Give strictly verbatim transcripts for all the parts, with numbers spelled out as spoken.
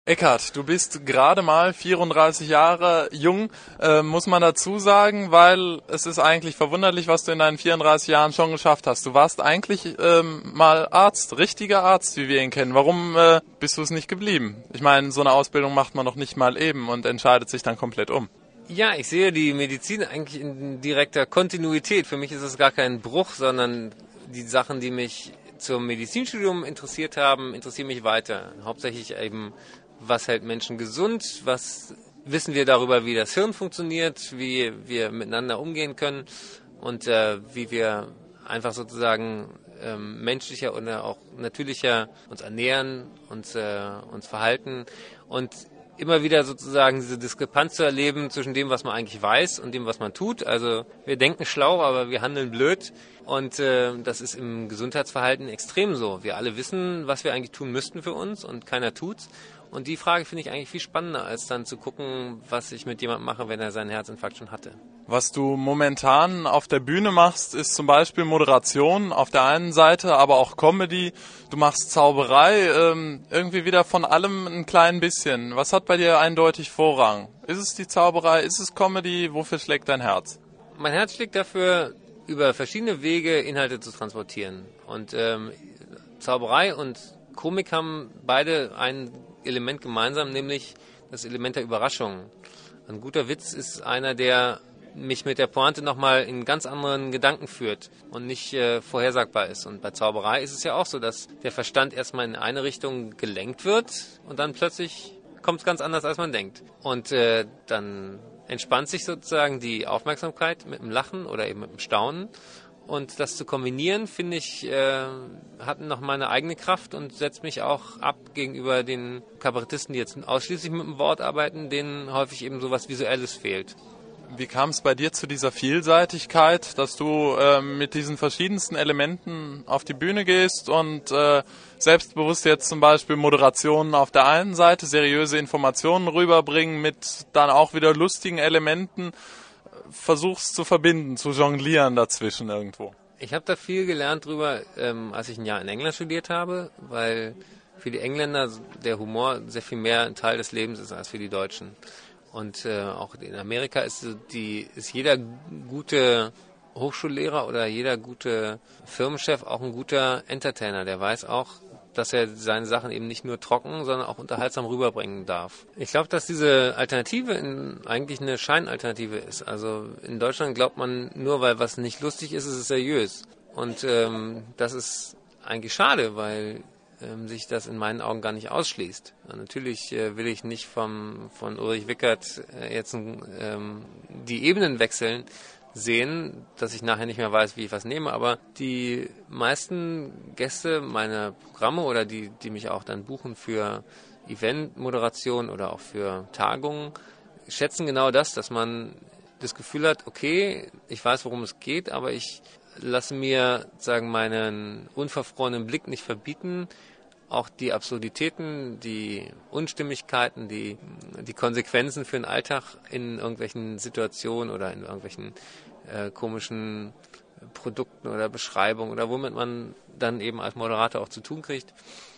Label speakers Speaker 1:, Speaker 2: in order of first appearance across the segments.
Speaker 1: Eckhard, du bist gerade mal vierunddreißig Jahre jung, äh, muss man dazu sagen, weil es ist eigentlich verwunderlich, was du in deinen vierunddreißig Jahren schon geschafft hast. Du warst eigentlich ähm, mal Arzt, richtiger Arzt, wie wir ihn kennen. Warum äh, bist du es nicht geblieben? Ich meine, so eine Ausbildung macht man doch nicht mal eben und entscheidet sich dann komplett um.
Speaker 2: Ja, ich sehe die Medizin eigentlich in direkter Kontinuität. Für mich ist es gar kein Bruch, sondern die Sachen, die mich zum Medizinstudium interessiert haben, interessieren mich weiter. Hauptsächlich eben, was hält Menschen gesund, was wissen wir darüber, wie das Hirn funktioniert, wie wir miteinander umgehen können und äh, wie wir einfach sozusagen ähm, menschlicher oder auch natürlicher uns ernähren, uns, äh, uns verhalten und immer wieder sozusagen diese Diskrepanz zu erleben zwischen dem, was man eigentlich weiß und dem, was man tut. Also wir denken schlau, aber wir handeln blöd. Und äh, das ist im Gesundheitsverhalten extrem so. Wir alle wissen, was wir eigentlich tun müssten für uns und keiner tut's. Und die Frage finde ich eigentlich viel spannender, als dann zu gucken, was ich mit jemandem mache, wenn er seinen Herzinfarkt schon hatte.
Speaker 1: Was du momentan auf der Bühne machst, ist zum Beispiel Moderation auf der einen Seite, aber auch Comedy. Du machst Zauberei, ähm, irgendwie wieder von allem ein klein bisschen. Was hat bei dir eindeutig Vorrang? Ist es die Zauberei? Ist es Comedy? Wofür schlägt dein Herz?
Speaker 2: Mein Herz schlägt dafür, über verschiedene Wege Inhalte zu transportieren. Und ähm, Zauberei und Komik haben beide ein Element gemeinsam, nämlich das Element der Überraschung. Ein guter Witz ist einer, der mich mit der Pointe nochmal in ganz anderen Gedanken führt und nicht äh, vorhersagbar ist. Und bei Zauberei ist es ja auch so, dass der Verstand erstmal in eine Richtung gelenkt wird und dann plötzlich kommt es ganz anders, als man denkt. Und äh, dann entspannt sich sozusagen die Aufmerksamkeit mit dem Lachen oder eben mit dem Staunen. Und das zu kombinieren, finde ich, äh, hat nochmal eine eigene Kraft und setzt mich auch ab gegenüber den Kabarettisten, die jetzt ausschließlich mit dem Wort arbeiten, denen häufig eben so was Visuelles fehlt.
Speaker 1: Wie kam es bei dir zu dieser Vielseitigkeit, dass du äh, mit diesen verschiedensten Elementen auf die Bühne gehst und äh, selbstbewusst jetzt zum Beispiel Moderationen auf der einen Seite, seriöse Informationen rüberbringen mit dann auch wieder lustigen Elementen, versuchst zu verbinden, zu jonglieren dazwischen irgendwo?
Speaker 2: Ich habe da viel gelernt drüber, ähm, als ich ein Jahr in England studiert habe, weil für die Engländer der Humor sehr viel mehr ein Teil des Lebens ist als für die Deutschen. Und äh, auch in Amerika ist, die, ist jeder gute Hochschullehrer oder jeder gute Firmenchef auch ein guter Entertainer. Der weiß auch, dass er seine Sachen eben nicht nur trocken, sondern auch unterhaltsam rüberbringen darf. Ich glaube, dass diese Alternative in, eigentlich eine Scheinalternative ist. Also in Deutschland glaubt man, nur weil was nicht lustig ist, ist es seriös. Und ähm, das ist eigentlich schade, weil ähm, sich das in meinen Augen gar nicht ausschließt. Ja, natürlich äh, will ich nicht vom, von Ulrich Wickert äh, jetzt ähm, die Ebenen wechseln sehen, dass ich nachher nicht mehr weiß, wie ich was nehme, aber die meisten Gäste meiner Programme oder die, die mich auch dann buchen für Eventmoderation oder auch für Tagungen, schätzen genau das, dass man das Gefühl hat, okay, ich weiß, worum es geht, aber ich lasse mir, sagen, meinen unverfrorenen Blick nicht verbieten, auch die Absurditäten, die Unstimmigkeiten, die, die Konsequenzen für den Alltag in irgendwelchen Situationen oder in irgendwelchen äh, komischen Produkten oder Beschreibungen oder womit man dann eben als Moderator auch zu tun kriegt,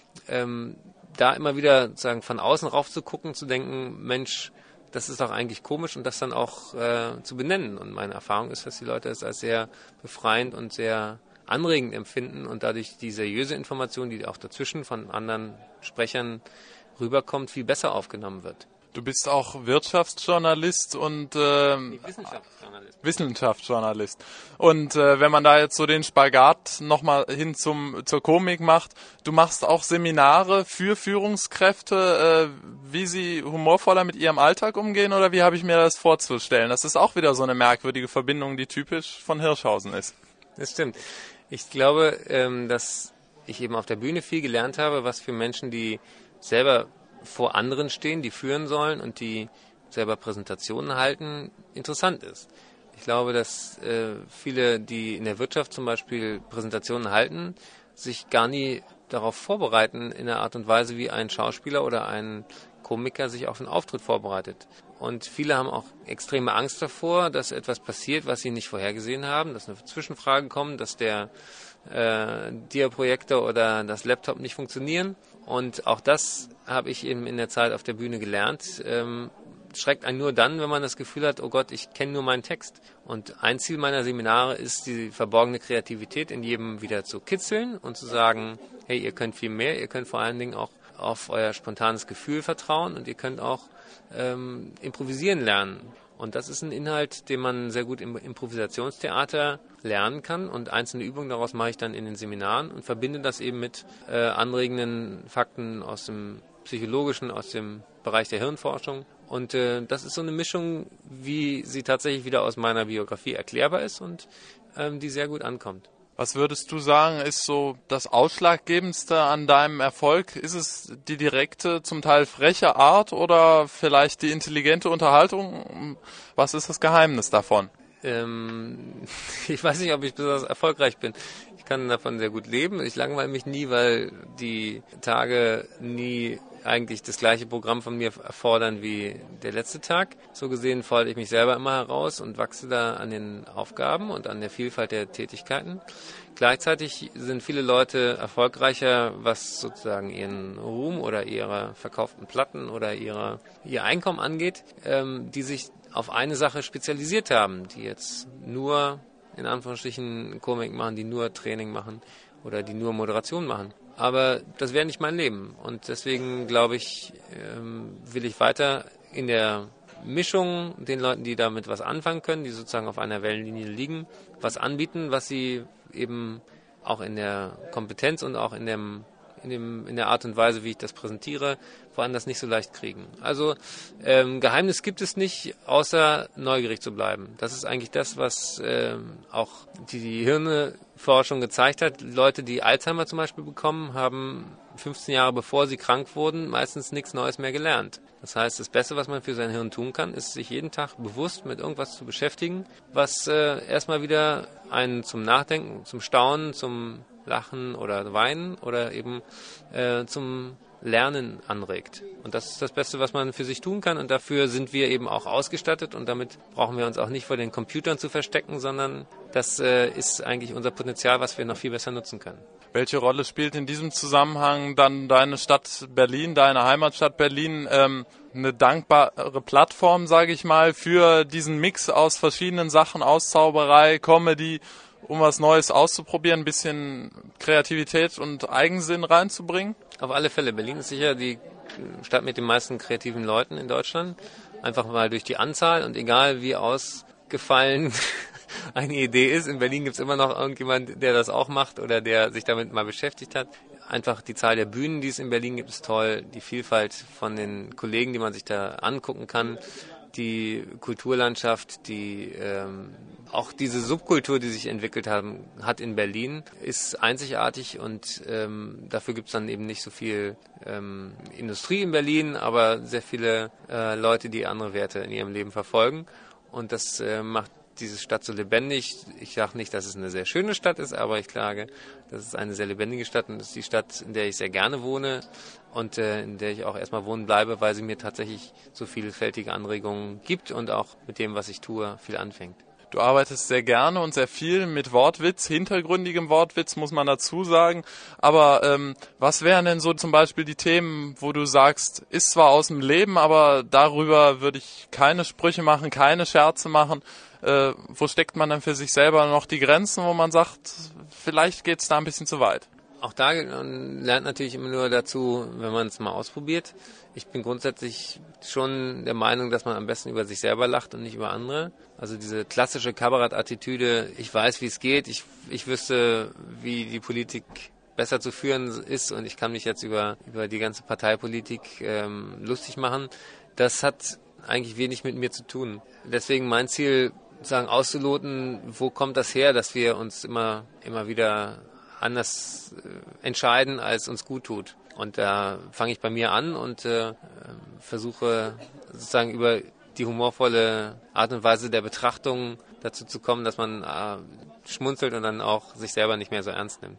Speaker 2: ähm, da immer wieder sozusagen von außen rauf zu gucken, zu denken, Mensch, das ist doch eigentlich komisch und das dann auch äh, zu benennen. Und meine Erfahrung ist, dass die Leute es als sehr befreiend und sehr anregend empfinden und dadurch die seriöse Information, die auch dazwischen von anderen Sprechern rüberkommt, viel besser aufgenommen wird.
Speaker 1: Du bist auch Wirtschaftsjournalist und äh,
Speaker 2: Wissenschaftsjournalist.
Speaker 1: Wissenschaftsjournalist. Und äh, wenn man da jetzt so den Spagat nochmal hin zum zur Komik macht, du machst auch Seminare für Führungskräfte, äh, wie sie humorvoller mit ihrem Alltag umgehen, oder wie habe ich mir das vorzustellen? Das ist auch wieder so eine merkwürdige Verbindung, die typisch von Hirschhausen ist.
Speaker 2: Das stimmt. Ich glaube, ähm, dass ich eben auf der Bühne viel gelernt habe, was für Menschen, die selber vor anderen stehen, die führen sollen und die selber Präsentationen halten, interessant ist. Ich glaube, dass äh, viele, die in der Wirtschaft zum Beispiel Präsentationen halten, sich gar nie darauf vorbereiten in der Art und Weise, wie ein Schauspieler oder ein Komiker sich auf einen Auftritt vorbereitet. Und viele haben auch extreme Angst davor, dass etwas passiert, was sie nicht vorhergesehen haben, dass eine Zwischenfrage kommt, dass der äh, Dia-Projektor oder das Laptop nicht funktionieren. Und auch das habe ich eben in der Zeit auf der Bühne gelernt. Ähm, schreckt einen nur dann, wenn man das Gefühl hat, oh Gott, ich kenne nur meinen Text. Und ein Ziel meiner Seminare ist, die verborgene Kreativität in jedem wieder zu kitzeln und zu sagen, hey, ihr könnt viel mehr, ihr könnt vor allen Dingen auch auf euer spontanes Gefühl vertrauen und ihr könnt auch ähm, improvisieren lernen. Und das ist ein Inhalt, den man sehr gut im Improvisationstheater lernen kann. Und einzelne Übungen daraus mache ich dann in den Seminaren und verbinde das eben mit äh, anregenden Fakten aus dem Psychologischen, aus dem Bereich der Hirnforschung. Und äh, das ist so eine Mischung, wie sie tatsächlich wieder aus meiner Biografie erklärbar ist und ähm, die sehr gut ankommt.
Speaker 1: Was würdest du sagen, ist so das Ausschlaggebendste an deinem Erfolg? Ist es die direkte, zum Teil freche Art oder vielleicht die intelligente Unterhaltung? Was ist das Geheimnis davon?
Speaker 2: Ähm, ich weiß nicht, ob ich besonders erfolgreich bin. Ich kann davon sehr gut leben. Ich langweile mich nie, weil die Tage nie eigentlich das gleiche Programm von mir erfordern wie der letzte Tag. So gesehen fordere ich mich selber immer heraus und wachse da an den Aufgaben und an der Vielfalt der Tätigkeiten. Gleichzeitig sind viele Leute erfolgreicher, was sozusagen ihren Ruhm oder ihre verkauften Platten oder ihre, ihr Einkommen angeht, ähm, die sich auf eine Sache spezialisiert haben, die jetzt nur in Anführungsstrichen Komik machen, die nur Training machen oder die nur Moderation machen. Aber das wäre nicht mein Leben und deswegen glaube ich, ähm, will ich weiter in der Mischung den Leuten, die damit was anfangen können, die sozusagen auf einer Wellenlinie liegen, was anbieten, was sie eben auch in der Kompetenz und auch in dem In, dem, in der Art und Weise, wie ich das präsentiere, woanders nicht so leicht kriegen. Also ähm, Geheimnis gibt es nicht, außer neugierig zu bleiben. Das ist eigentlich das, was ähm, auch die, die Hirnforschung gezeigt hat. Leute, die Alzheimer zum Beispiel bekommen, haben fünfzehn Jahre bevor sie krank wurden, meistens nichts Neues mehr gelernt. Das heißt, das Beste, was man für sein Hirn tun kann, ist, sich jeden Tag bewusst mit irgendwas zu beschäftigen, was äh, erstmal wieder einen zum Nachdenken, zum Staunen, zum Lachen oder Weinen oder eben äh, zum Lernen anregt. Und das ist das Beste, was man für sich tun kann. Und dafür sind wir eben auch ausgestattet. Und damit brauchen wir uns auch nicht vor den Computern zu verstecken, sondern das äh, ist eigentlich unser Potenzial, was wir noch viel besser nutzen können.
Speaker 1: Welche Rolle spielt in diesem Zusammenhang dann deine Stadt Berlin, deine Heimatstadt Berlin, ähm, eine dankbare Plattform, sage ich mal, für diesen Mix aus verschiedenen Sachen, aus Zauberei, Comedy, um was Neues auszuprobieren, ein bisschen Kreativität und Eigensinn reinzubringen?
Speaker 2: Auf alle Fälle. Berlin ist sicher die Stadt mit den meisten kreativen Leuten in Deutschland. Einfach mal durch die Anzahl und egal wie ausgefallen eine Idee ist, in Berlin gibt es immer noch irgendjemand, der das auch macht oder der sich damit mal beschäftigt hat. Einfach die Zahl der Bühnen, die es in Berlin gibt, ist toll. Die Vielfalt von den Kollegen, die man sich da angucken kann. Die Kulturlandschaft, die ähm, auch diese Subkultur, die sich entwickelt haben, hat in Berlin, ist einzigartig und ähm, dafür gibt es dann eben nicht so viel ähm, Industrie in Berlin, aber sehr viele äh, Leute, die andere Werte in ihrem Leben verfolgen und das äh, macht diese Stadt so lebendig. Ich sage nicht, dass es eine sehr schöne Stadt ist, aber ich sage, das ist eine sehr lebendige Stadt und das ist die Stadt, in der ich sehr gerne wohne und äh, in der ich auch erstmal wohnen bleibe, weil sie mir tatsächlich so vielfältige Anregungen gibt und auch mit dem, was ich tue, viel anfängt.
Speaker 1: Du arbeitest sehr gerne und sehr viel mit Wortwitz, hintergründigem Wortwitz, muss man dazu sagen. Aber ähm, was wären denn so zum Beispiel die Themen, wo du sagst, ist zwar aus dem Leben, aber darüber würde ich keine Sprüche machen, keine Scherze machen. Äh, wo steckt man dann für sich selber noch die Grenzen, wo man sagt, vielleicht geht es da ein bisschen zu weit?
Speaker 2: Auch da lernt natürlich immer nur dazu, wenn man es mal ausprobiert. Ich bin grundsätzlich schon der Meinung, dass man am besten über sich selber lacht und nicht über andere. Also diese klassische Kabarett-Attitüde, ich weiß, wie es geht, ich, ich wüsste, wie die Politik besser zu führen ist und ich kann mich jetzt über, über die ganze Parteipolitik ähm, lustig machen. Das hat eigentlich wenig mit mir zu tun. Deswegen mein Ziel, sagen auszuloten, wo kommt das her, dass wir uns immer, immer wieder anders äh, entscheiden, als uns gut tut. Und da fange ich bei mir an und äh, versuche sozusagen über die humorvolle Art und Weise der Betrachtung dazu zu kommen, dass man äh, schmunzelt und dann auch sich selber nicht mehr so ernst nimmt.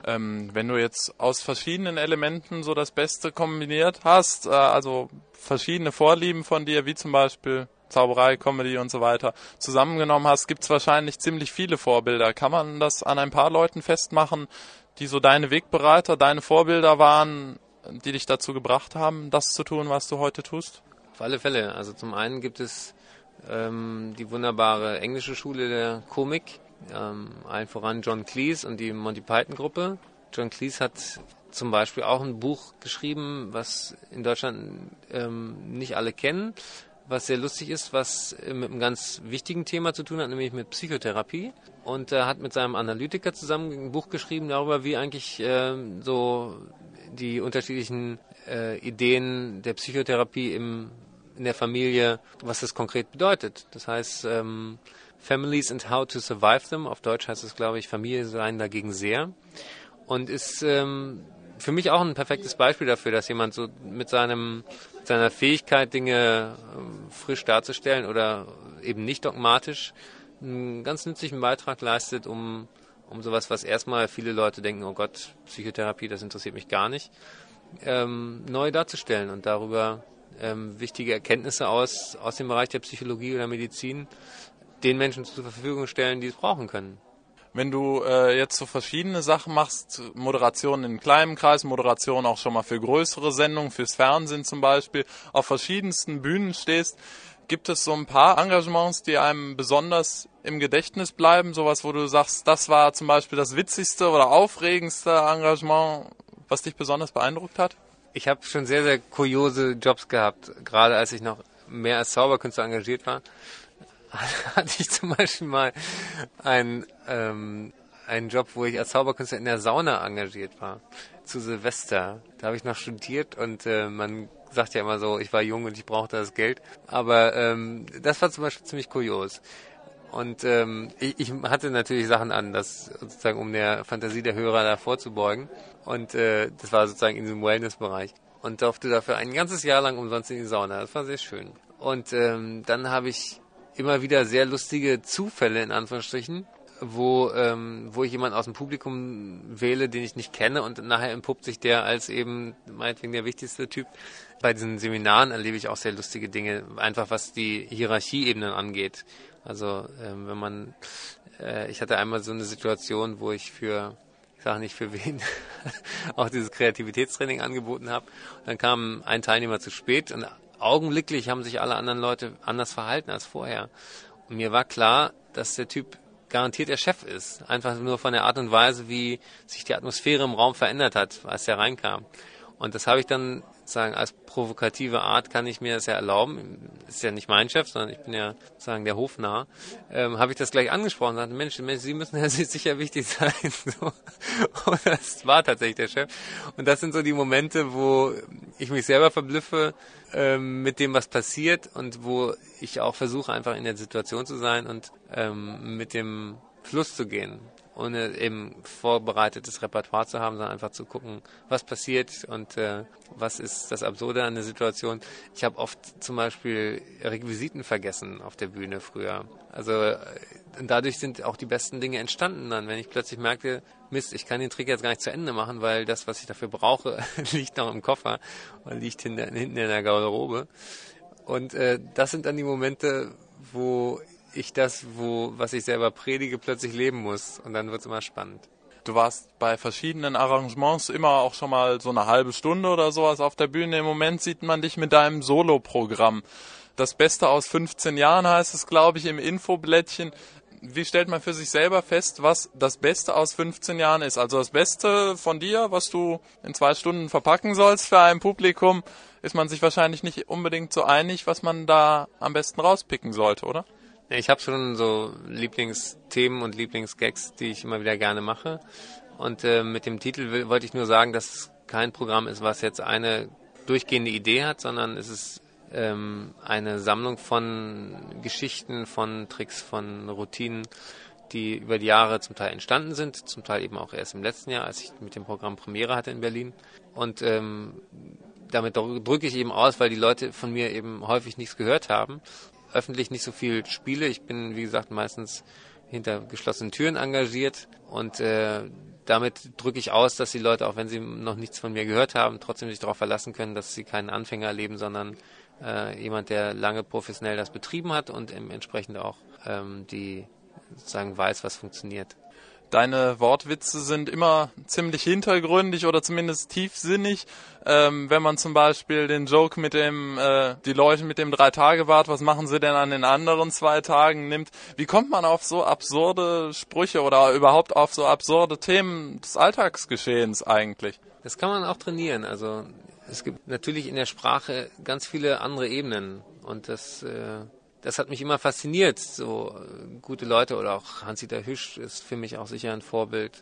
Speaker 1: Ähm, wenn du jetzt aus verschiedenen Elementen so das Beste kombiniert hast, äh, also verschiedene Vorlieben von dir, wie zum Beispiel Zauberei, Comedy und so weiter, zusammengenommen hast, gibt es wahrscheinlich ziemlich viele Vorbilder. Kann man das an ein paar Leuten festmachen, die so deine Wegbereiter, deine Vorbilder waren, die dich dazu gebracht haben, das zu tun, was du heute tust?
Speaker 2: Auf alle Fälle. Also zum einen gibt es ähm, die wunderbare englische Schule der Komik, ähm, allen voran John Cleese und die Monty Python Gruppe. John Cleese hat zum Beispiel auch ein Buch geschrieben, was in Deutschland ähm, nicht alle kennen, was sehr lustig ist, was mit einem ganz wichtigen Thema zu tun hat, nämlich mit Psychotherapie. Und er hat mit seinem Analytiker zusammen ein Buch geschrieben darüber, wie eigentlich äh, so die unterschiedlichen äh, Ideen der Psychotherapie im, in der Familie, was das konkret bedeutet. Das heißt, ähm, Families and How to Survive Them, auf Deutsch heißt es, glaube ich, Familie sein dagegen sehr. Und ist ähm, für mich auch ein perfektes Beispiel dafür, dass jemand so mit seinem mit seiner Fähigkeit, Dinge ähm, frisch darzustellen oder eben nicht dogmatisch, einen ganz nützlichen Beitrag leistet, um, um sowas, was erstmal viele Leute denken, oh Gott, Psychotherapie, das interessiert mich gar nicht, ähm, neu darzustellen und darüber ähm, wichtige Erkenntnisse aus, aus dem Bereich der Psychologie oder Medizin den Menschen zur Verfügung stellen, die es brauchen können.
Speaker 1: Wenn du äh, jetzt so verschiedene Sachen machst, Moderation in kleinem Kreis, Moderation auch schon mal für größere Sendungen, fürs Fernsehen zum Beispiel, auf verschiedensten Bühnen stehst, gibt es so ein paar Engagements, die einem besonders im Gedächtnis bleiben? Sowas, wo du sagst, das war zum Beispiel das witzigste oder aufregendste Engagement, was dich besonders beeindruckt hat?
Speaker 2: Ich habe schon sehr, sehr kuriose Jobs gehabt, gerade als ich noch mehr als Zauberkünstler engagiert war. Hatte ich zum Beispiel mal einen, ähm, einen Job, wo ich als Zauberkünstler in der Sauna engagiert war, zu Silvester. Da habe ich noch studiert und äh, man sagt ja immer so, ich war jung und ich brauchte das Geld. Aber ähm, das war zum Beispiel ziemlich kurios. Und ähm, ich, ich hatte natürlich Sachen an, das sozusagen um der Fantasie der Hörer da vorzubeugen. Und äh, das war sozusagen in diesem Wellness-Bereich. Und durfte dafür ein ganzes Jahr lang umsonst in die Sauna. Das war sehr schön. Und ähm, dann habe ich immer wieder sehr lustige Zufälle, in Anführungsstrichen, wo, ähm, wo ich jemanden aus dem Publikum wähle, den ich nicht kenne und nachher entpuppt sich der als eben meinetwegen der wichtigste Typ. Bei diesen Seminaren erlebe ich auch sehr lustige Dinge, einfach was die Hierarchieebenen angeht. Also ähm, wenn man, äh, ich hatte einmal so eine Situation, wo ich für, ich sage nicht für wen, auch dieses Kreativitätstraining angeboten habe. Dann kam ein Teilnehmer zu spät und augenblicklich haben sich alle anderen Leute anders verhalten als vorher. Und mir war klar, dass der Typ garantiert der Chef ist. Einfach nur von der Art und Weise, wie sich die Atmosphäre im Raum verändert hat, als er reinkam. Und das habe ich dann, sagen, als provokative Art kann ich mir das ja erlauben. Ist ja nicht mein Chef, sondern ich bin ja, sagen, der Hofnarr. Ähm, habe ich das gleich angesprochen und sagte, Mensch, Mensch, Sie müssen ja sicher wichtig sein. So. Und das war tatsächlich der Chef. Und das sind so die Momente, wo ich mich selber verblüffe ähm, mit dem, was passiert und wo ich auch versuche, einfach in der Situation zu sein und ähm, mit dem Fluss zu gehen, ohne eben vorbereitetes Repertoire zu haben, sondern einfach zu gucken, was passiert und äh, was ist das Absurde an der Situation. Ich habe oft zum Beispiel Requisiten vergessen auf der Bühne früher. Also äh, dadurch sind auch die besten Dinge entstanden dann, wenn ich plötzlich merkte, Mist, ich kann den Trick jetzt gar nicht zu Ende machen, weil das, was ich dafür brauche, liegt noch im Koffer und liegt hinter, hinten in der Garderobe. Und äh, das sind dann die Momente, wo ich das, wo, was ich selber predige, plötzlich leben muss. Und dann wird es immer spannend.
Speaker 1: Du warst bei verschiedenen Arrangements immer auch schon mal so eine halbe Stunde oder sowas auf der Bühne. Im Moment sieht man dich mit deinem Solo-Programm. Das Beste aus fünfzehn Jahren heißt es, glaube ich, im Infoblättchen. Wie stellt man für sich selber fest, was das Beste aus fünfzehn Jahren ist? Also das Beste von dir, was du in zwei Stunden verpacken sollst für ein Publikum, ist man sich wahrscheinlich nicht unbedingt so einig, was man da am besten rauspicken sollte, oder?
Speaker 2: Ich habe schon so Lieblingsthemen und Lieblingsgags, die ich immer wieder gerne mache. Und äh, mit dem Titel will, wollte ich nur sagen, dass es kein Programm ist, was jetzt eine durchgehende Idee hat, sondern es ist ähm, eine Sammlung von Geschichten, von Tricks, von Routinen, die über die Jahre zum Teil entstanden sind, zum Teil eben auch erst im letzten Jahr, als ich mit dem Programm Premiere hatte in Berlin. Und ähm, damit drücke ich eben aus, weil die Leute von mir eben häufig nichts gehört haben. Öffentlich nicht so viel spiele. Ich bin, wie gesagt, meistens hinter geschlossenen Türen engagiert und äh, damit drücke ich aus, dass die Leute, auch wenn sie noch nichts von mir gehört haben, trotzdem sich darauf verlassen können, dass sie keinen Anfänger erleben, sondern äh, jemand, der lange professionell das betrieben hat und entsprechend auch ähm, die sozusagen weiß, was funktioniert.
Speaker 1: Deine Wortwitze sind immer ziemlich hintergründig oder zumindest tiefsinnig. Ähm, wenn man zum Beispiel den Joke mit dem, äh, die Leute mit dem Drei-Tage-Bart, was machen sie denn an den anderen zwei Tagen, nimmt. Wie kommt man auf so absurde Sprüche oder überhaupt auf so absurde Themen des Alltagsgeschehens eigentlich?
Speaker 2: Das kann man auch trainieren. Also es gibt natürlich in der Sprache ganz viele andere Ebenen und das... Äh Das hat mich immer fasziniert, so äh, gute Leute oder auch Hans-Dieter Hüsch ist für mich auch sicher ein Vorbild,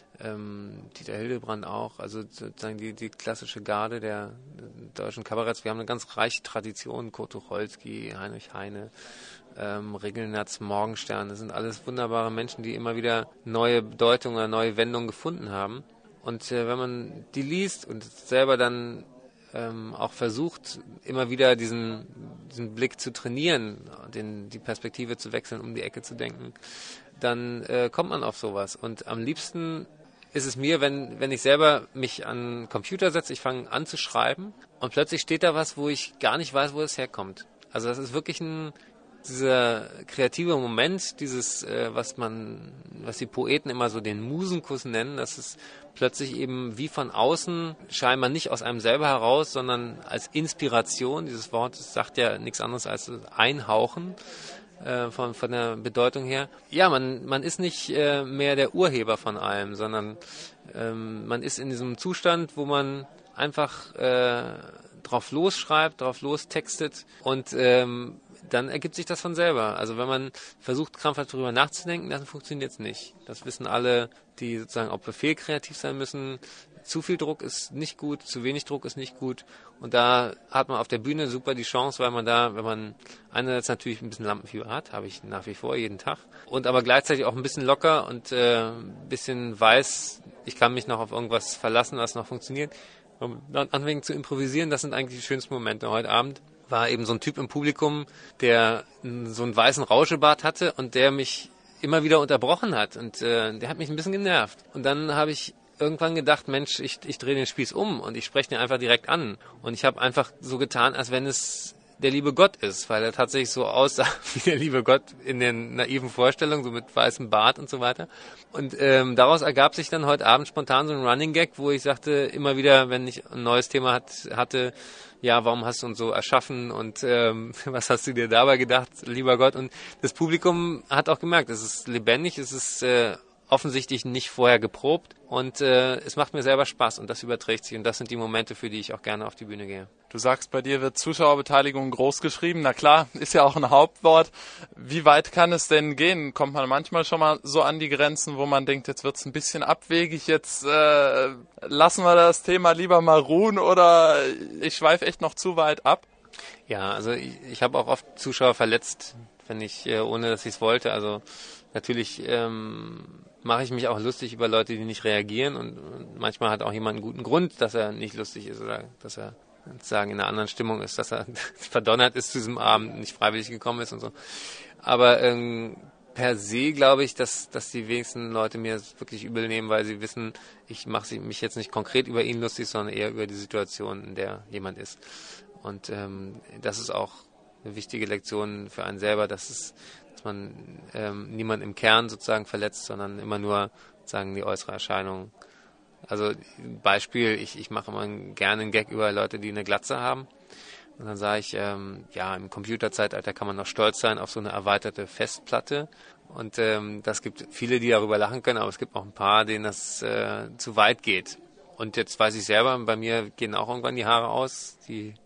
Speaker 2: ähm, Dieter Hildebrand auch, also sozusagen die, die klassische Garde der, der deutschen Kabaretts. Wir haben eine ganz reiche Tradition, Kurt Tucholsky, Heinrich Heine, ähm, Ringelnatz, Morgenstern, das sind alles wunderbare Menschen, die immer wieder neue Bedeutungen oder neue Wendungen gefunden haben. Und äh, wenn man die liest und selber dann Ähm, auch versucht, immer wieder diesen, diesen Blick zu trainieren, den, die Perspektive zu wechseln, um die Ecke zu denken, dann äh, kommt man auf sowas. Und am liebsten ist es mir, wenn, wenn ich selber mich an den Computer setze, ich fange an zu schreiben und plötzlich steht da was, wo ich gar nicht weiß, wo es herkommt. Also das ist wirklich ein dieser kreative Moment, dieses, äh, was man, was die Poeten immer so den Musenkuss nennen, dass es plötzlich eben wie von außen, scheinbar nicht aus einem selber heraus, sondern als Inspiration, dieses Wort sagt ja nichts anderes als einhauchen, äh, von, von der Bedeutung her. Ja, man, man ist nicht äh, mehr der Urheber von allem, sondern ähm, man ist in diesem Zustand, wo man einfach äh, drauf losschreibt, drauf lostextet und ähm, dann ergibt sich das von selber. Also wenn man versucht, krampfhaft darüber nachzudenken, dann funktioniert es nicht. Das wissen alle, die sozusagen auf Befehl kreativ sein müssen. Zu viel Druck ist nicht gut, zu wenig Druck ist nicht gut. Und da hat man auf der Bühne super die Chance, weil man da, wenn man einerseits natürlich ein bisschen Lampenfieber hat, habe ich nach wie vor jeden Tag, und aber gleichzeitig auch ein bisschen locker und äh, ein bisschen weiß, ich kann mich noch auf irgendwas verlassen, was noch funktioniert. Und dann anfangen zu improvisieren, das sind eigentlich die schönsten Momente. Heute Abend war eben so ein Typ im Publikum, der so einen weißen Rauschebart hatte und der mich immer wieder unterbrochen hat und äh, der hat mich ein bisschen genervt. Und dann habe ich irgendwann gedacht, Mensch, ich, ich drehe den Spieß um und ich spreche den einfach direkt an. Und ich habe einfach so getan, als wenn es der liebe Gott ist, weil er tatsächlich so aussah wie der liebe Gott in den naiven Vorstellungen, so mit weißem Bart und so weiter. Und ähm, daraus ergab sich dann heute Abend spontan so ein Running Gag, wo ich sagte, immer wieder, wenn ich ein neues Thema hat, hatte, ja, warum hast du uns so erschaffen und ähm, was hast du dir dabei gedacht, lieber Gott? Und das Publikum hat auch gemerkt, es ist lebendig, es ist äh, offensichtlich nicht vorher geprobt und äh, es macht mir selber Spaß und das überträgt sich und das sind die Momente, für die ich auch gerne auf die Bühne gehe.
Speaker 1: Du sagst, bei dir wird Zuschauerbeteiligung groß geschrieben. Na klar, ist ja auch ein Hauptwort. Wie weit kann es denn gehen? Kommt man manchmal schon mal so an die Grenzen, wo man denkt, jetzt wird es ein bisschen abwegig, jetzt äh, lassen wir das Thema lieber mal ruhen oder ich schweife echt noch zu weit ab?
Speaker 2: Ja, also ich, ich habe auch oft Zuschauer verletzt, wenn ich, äh, ohne dass ich es wollte. Also natürlich ähm, mache ich mich auch lustig über Leute, die nicht reagieren und, und manchmal hat auch jemand einen guten Grund, dass er nicht lustig ist oder dass er sozusagen in einer anderen Stimmung ist, dass er verdonnert ist zu diesem Abend, nicht freiwillig gekommen ist und so. Aber ähm, per se glaube ich, dass, dass die wenigsten Leute mir das wirklich übel nehmen, weil sie wissen, ich mache mich jetzt nicht konkret über ihn lustig, sondern eher über die Situation, in der jemand ist. Und ähm, das ist auch eine wichtige Lektion für einen selber, dass es dass man ähm, niemand im Kern sozusagen verletzt, sondern immer nur sozusagen die äußere Erscheinung. Also Beispiel, ich, ich mache immer gerne einen Gag über Leute, die eine Glatze haben. Und dann sage ich, ähm, ja, im Computerzeitalter kann man noch stolz sein auf so eine erweiterte Festplatte. Und ähm, das gibt viele, die darüber lachen können, aber es gibt auch ein paar, denen das äh, zu weit geht. Und jetzt weiß ich selber, bei mir gehen auch irgendwann die Haare aus, die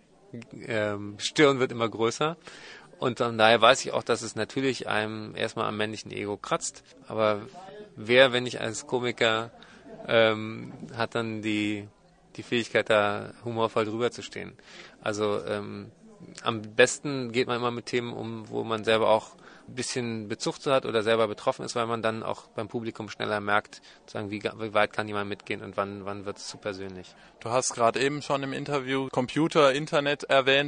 Speaker 2: ähm, Stirn wird immer größer. Und von daher weiß ich auch, dass es natürlich einem erstmal am männlichen Ego kratzt. Aber wer, wenn nicht als Komiker, ähm, hat dann die, die Fähigkeit, da humorvoll drüber zu stehen. Also ähm, am besten geht man immer mit Themen um, wo man selber auch ein bisschen Bezug zu hat oder selber betroffen ist, weil man dann auch beim Publikum schneller merkt, sagen, wie, wie weit kann jemand mitgehen und wann, wann wird es zu persönlich.
Speaker 1: Du hast gerade eben schon im Interview Computer, Internet erwähnt.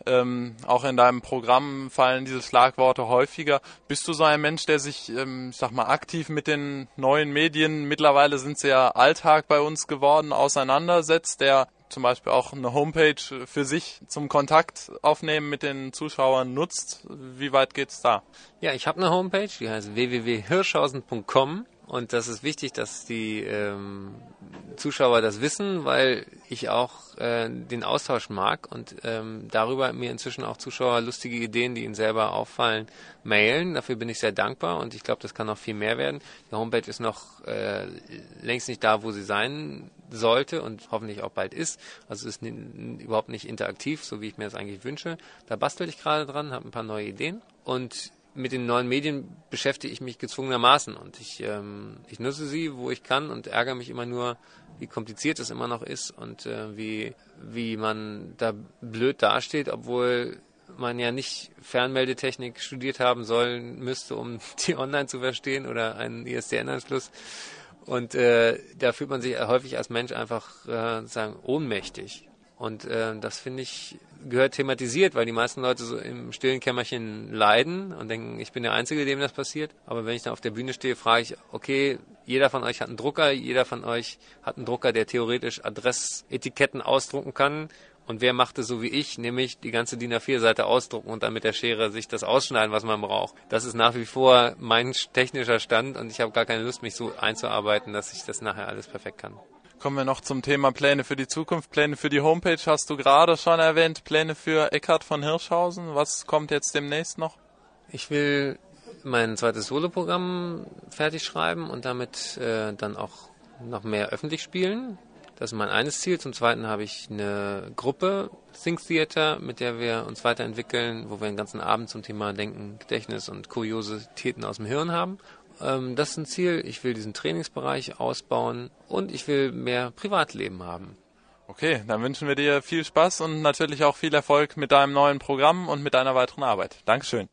Speaker 1: Ähm, auch in deinem Programm fallen diese Schlagworte häufiger. Bist du so ein Mensch, der sich, ähm, ich sag mal, aktiv mit den neuen Medien, mittlerweile sind sie ja Alltag bei uns geworden, auseinandersetzt, der zum Beispiel auch eine Homepage für sich zum Kontakt aufnehmen mit den Zuschauern nutzt? Wie weit geht's da?
Speaker 2: Ja, ich habe eine Homepage, die heißt w w w punkt hirschhausen punkt com. Und das ist wichtig, dass die ähm, Zuschauer das wissen, weil ich auch äh, den Austausch mag und ähm, darüber mir inzwischen auch Zuschauer lustige Ideen, die ihnen selber auffallen, mailen. Dafür bin ich sehr dankbar und ich glaube, das kann noch viel mehr werden. Die Homepage ist noch äh, längst nicht da, wo sie sein sollte und hoffentlich auch bald ist. Also es ist n- überhaupt nicht interaktiv, so wie ich mir das eigentlich wünsche. Da bastel ich gerade dran, habe ein paar neue Ideen und mit den neuen Medien beschäftige ich mich gezwungenermaßen und ich, ähm, ich nutze sie, wo ich kann und ärgere mich immer nur, wie kompliziert es immer noch ist und äh, wie, wie man da blöd dasteht, obwohl man ja nicht Fernmeldetechnik studiert haben sollen müsste, um die online zu verstehen oder einen I S D N-Anschluss. Und äh, da fühlt man sich häufig als Mensch einfach äh, sagen ohnmächtig. Und äh, das, finde ich, gehört thematisiert, weil die meisten Leute so im stillen Kämmerchen leiden und denken, ich bin der Einzige, dem das passiert. Aber wenn ich dann auf der Bühne stehe, frage ich, okay, jeder von euch hat einen Drucker, jeder von euch hat einen Drucker, der theoretisch Adressetiketten ausdrucken kann. Und wer macht es so wie ich, nämlich die ganze D I N A vier Seite ausdrucken und dann mit der Schere sich das ausschneiden, was man braucht. Das ist nach wie vor mein technischer Stand und ich habe gar keine Lust, mich so einzuarbeiten, dass ich das nachher alles perfekt kann.
Speaker 1: Kommen wir noch zum Thema Pläne für die Zukunft. Pläne für die Homepage hast du gerade schon erwähnt. Pläne für Eckhard von Hirschhausen. Was kommt jetzt demnächst noch?
Speaker 2: Ich will mein zweites Soloprogramm fertig schreiben und damit äh, dann auch noch mehr öffentlich spielen. Das ist mein eines Ziel. Zum Zweiten habe ich eine Gruppe, Think Theater, mit der wir uns weiterentwickeln, wo wir einen ganzen Abend zum Thema Denken, Gedächtnis und Kuriositäten aus dem Hirn haben. Das ist ein Ziel. Ich will diesen Trainingsbereich ausbauen und ich will mehr Privatleben haben.
Speaker 1: Okay, dann wünschen wir dir viel Spaß und natürlich auch viel Erfolg mit deinem neuen Programm und mit deiner weiteren Arbeit. Dankeschön.